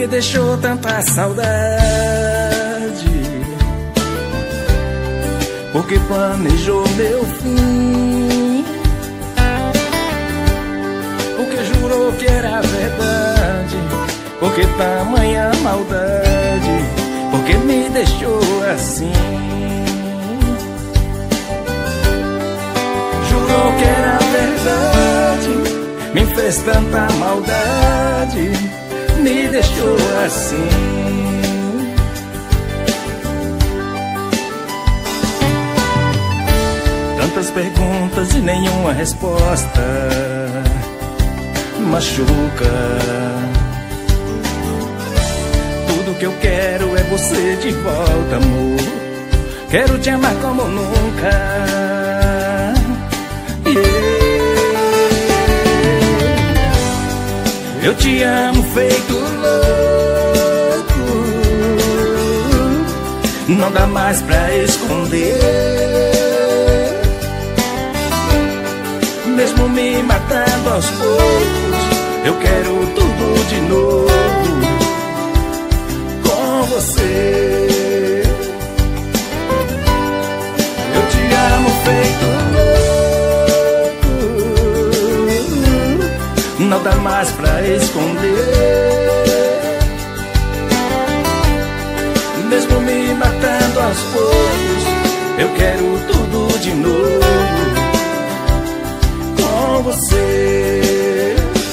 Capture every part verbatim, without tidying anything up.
que deixou tanta saudade, porque planejou meu fim, porque jurou que era verdade, porque tamanha maldade, porque me deixou assim. Jurou que era verdade, me fez tanta maldade, me deixou assim. Tantas perguntas e nenhuma resposta machuca. Tudo que eu quero é você de volta, amor. Quero te amar como nunca. Yeah. Eu te amo feito louco, não dá mais pra esconder. Mesmo me matando aos poucos, eu quero tudo de novo com você. Eu te amo feito louco, não dá mais pra esconder. Mesmo me matando aos poucos, eu quero tudo de novo com você.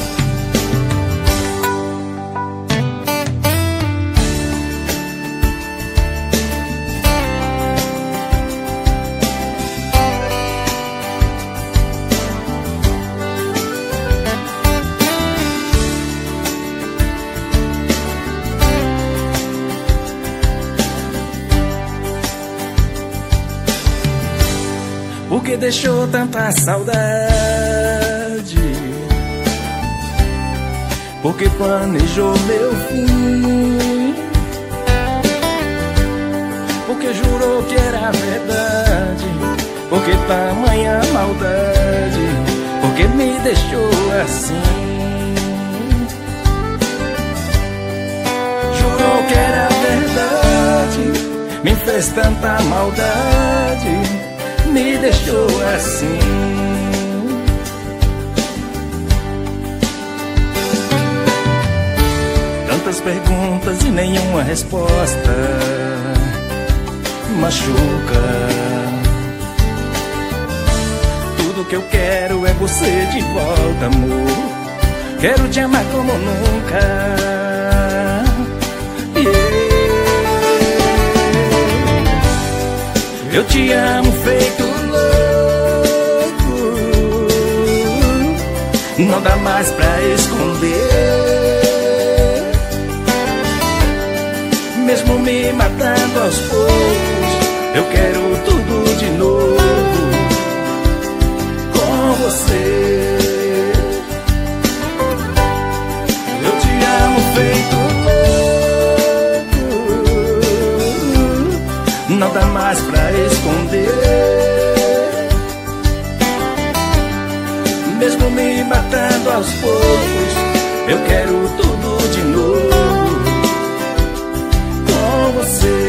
Porque deixou tanta saudade, porque planejou meu fim, porque jurou que era verdade, porque tamanha maldade, porque me deixou assim. Jurou que era verdade, me fez tanta maldade, me deixou assim. Tantas perguntas e nenhuma resposta machuca. Tudo que eu quero é você de volta, amor. Quero te amar como nunca. Yeah. Eu te amo feito louco, não dá mais pra esconder. Mesmo me matando aos poucos, eu quero tudo de novo com você. Eu te amo feito louco, não dá mais pra esconder. Mesmo me matando aos poucos, eu quero tudo de novo com você.